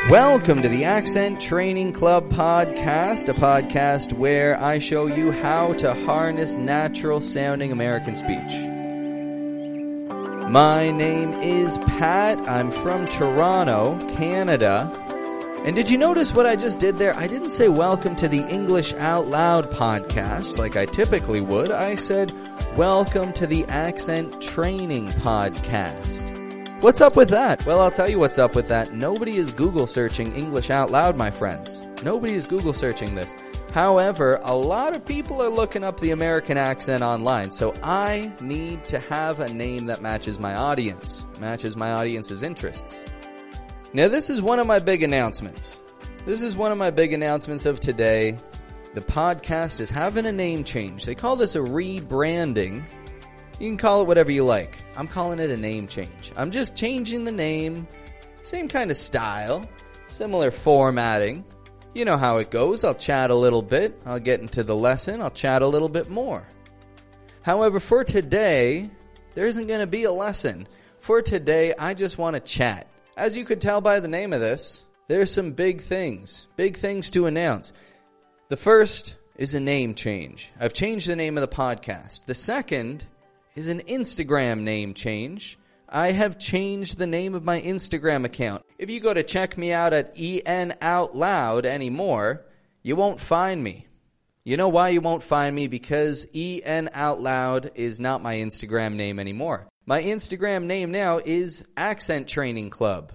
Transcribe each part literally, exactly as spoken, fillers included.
Welcome to the Accent Training Club podcast, a podcast where I show you how to harness natural-sounding American speech. My name is Pat. I'm from Toronto, Canada. And did you notice what I just did there? I didn't say welcome to the English Out Loud podcast like I typically would. I said welcome to the Accent Training podcast. What's up with that? Well, I'll tell you what's up with that. Nobody is Google searching English Out Loud, my friends. Nobody is Google searching this. However, a lot of people are looking up the American accent online, so I need to have a name that matches my audience, matches my audience's interests. Now, this is one of my big announcements. This is one of my big announcements of today. The podcast is having a name change. They call this a rebranding. You can call it whatever you like. I'm calling it a name change. I'm just changing the name. Same kind of style. Similar formatting. You know how it goes. I'll chat a little bit. I'll get into the lesson. I'll chat a little bit more. However, for today, there isn't going to be a lesson. For today, I just want to chat. As you could tell by the name of this, there's some big things. Big things to announce. The first is a name change. I've changed the name of the podcast. The second is an Instagram name change. I have changed the name of my Instagram account. If you go to check me out at E N Out Loud anymore, you won't find me. You know why you won't find me? Because E N Out Loud is not my Instagram name anymore. My Instagram name now is Accent Training Club.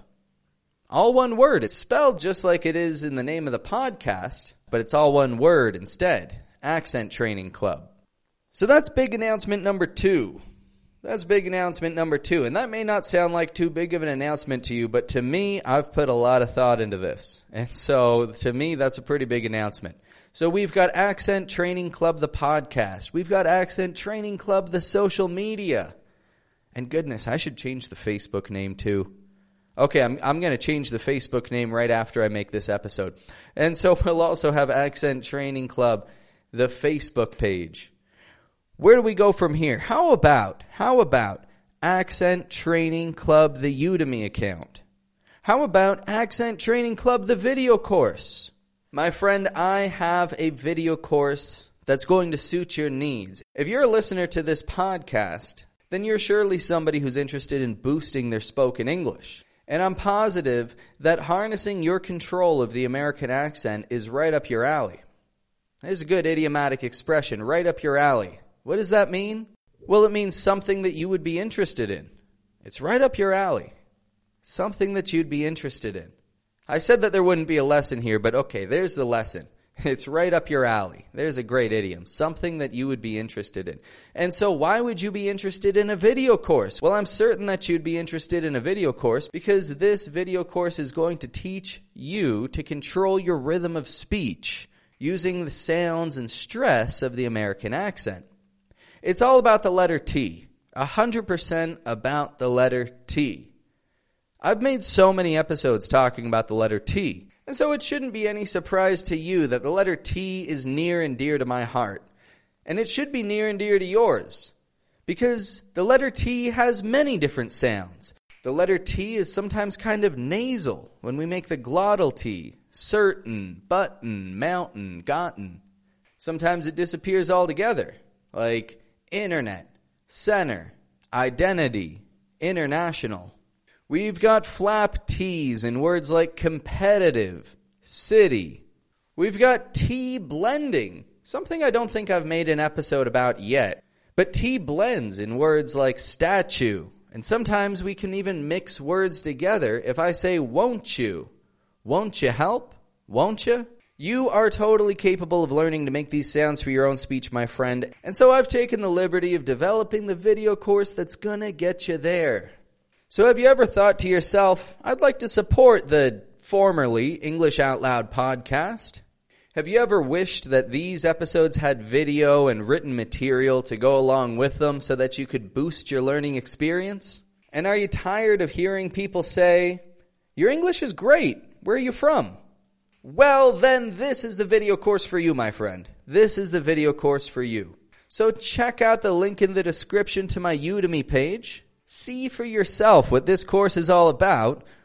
All one word. It's spelled just like it is in the name of the podcast, but it's all one word instead. Accent Training Club. So that's big announcement number two. That's big announcement number two. And that may not sound like too big of an announcement to you, but to me, I've put a lot of thought into this. And so to me, that's a pretty big announcement. So we've got Accent Training Club, the podcast. We've got Accent Training Club, the social media. And goodness, I should change the Facebook name too. Okay, I'm I'm going to change the Facebook name right after I make this episode. And so we'll also have Accent Training Club, the Facebook page. Where do we go from here? How about, how about Accent Training Club, the Udemy account? How about Accent Training Club, the video course? My friend, I have a video course that's going to suit your needs. If you're a listener to this podcast, then you're surely somebody who's interested in boosting their spoken English. And I'm positive that harnessing your control of the American accent is right up your alley. There's a good idiomatic expression, right up your alley. What does that mean? Well, it means something that you would be interested in. It's right up your alley. Something that you'd be interested in. I said that there wouldn't be a lesson here, but okay, there's the lesson. It's right up your alley. There's a great idiom. Something that you would be interested in. And so why would you be interested in a video course? Well, I'm certain that you'd be interested in a video course because this video course is going to teach you to control your rhythm of speech using the sounds and stress of the American accent. It's all about the letter T. A hundred percent about the letter T. I've made so many episodes talking about the letter T. And so it shouldn't be any surprise to you that the letter T is near and dear to my heart. And it should be near and dear to yours. Because the letter T has many different sounds. The letter T is sometimes kind of nasal when we make the glottal T. Certain, button, mountain, gotten. Sometimes it disappears altogether. Like internet, center, identity, international. We've got flap T's in words like competitive, city. We've got T blending, something I don't think I've made an episode about yet. But T blends in words like statue. And sometimes we can even mix words together. If I say, won't you? Won't you help? Won't you? You are totally capable of learning to make these sounds for your own speech, my friend. And so I've taken the liberty of developing the video course that's gonna get you there. So have you ever thought to yourself, I'd like to support the formerly English Out Loud podcast? Have you ever wished that these episodes had video and written material to go along with them so that you could boost your learning experience? And are you tired of hearing people say, your English is great, where are you from? Well, then this is the video course for you, my friend. This is the video course for you. So check out the link in the description to my Udemy page. See for yourself what this course is all about.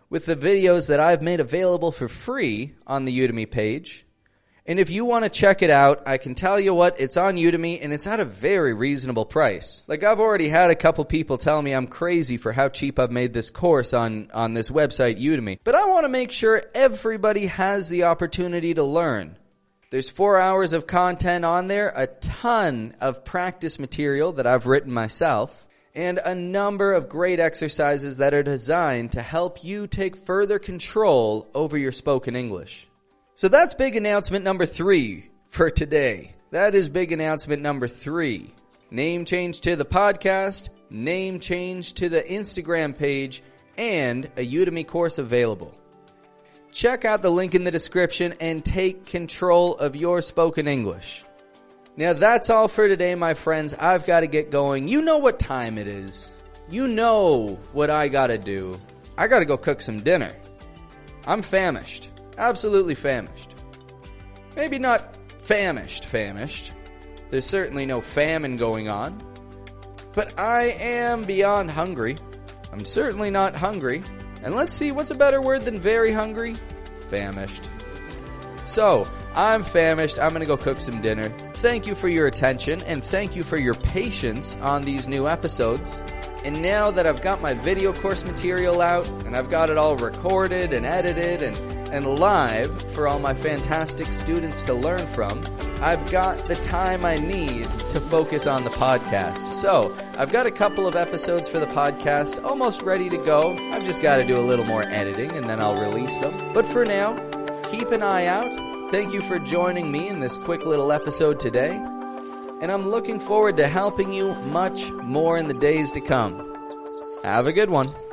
with the videos that I've made available for free on the Udemy page. And if you want to check it out, I can tell you what, it's on Udemy and it's at a very reasonable price. Like, I've already had a couple people tell me I'm crazy for how cheap I've made this course on, on this website, Udemy. But I want to make sure everybody has the opportunity to learn. There's four hours of content on there, a ton of practice material that I've written myself, and a number of great exercises that are designed to help you take further control over your spoken English. So that's big announcement number three for today. That is big announcement number three. Name change to the podcast, name change to the Instagram page, and a Udemy course available. Check out the link in the description and take control of your spoken English. Now that's all for today, my friends. I've got to get going. You know what time it is. You know what I got to do. I got to go cook some dinner. I'm famished. Absolutely famished. Maybe not famished, famished. There's certainly no famine going on. But I am beyond hungry. I'm certainly not hungry. And let's see, what's a better word than very hungry? Famished. So, I'm famished. I'm going to go cook some dinner. Thank you for your attention, and thank you for your patience on these new episodes. And now that I've got my video course material out, and I've got it all recorded and edited and, and live for all my fantastic students to learn from, I've got the time I need to focus on the podcast. So, I've got a couple of episodes for the podcast almost ready to go. I've just got to do a little more editing, and then I'll release them. But for now, keep an eye out. Thank you for joining me in this quick little episode today. And I'm looking forward to helping you much more in the days to come. Have a good one.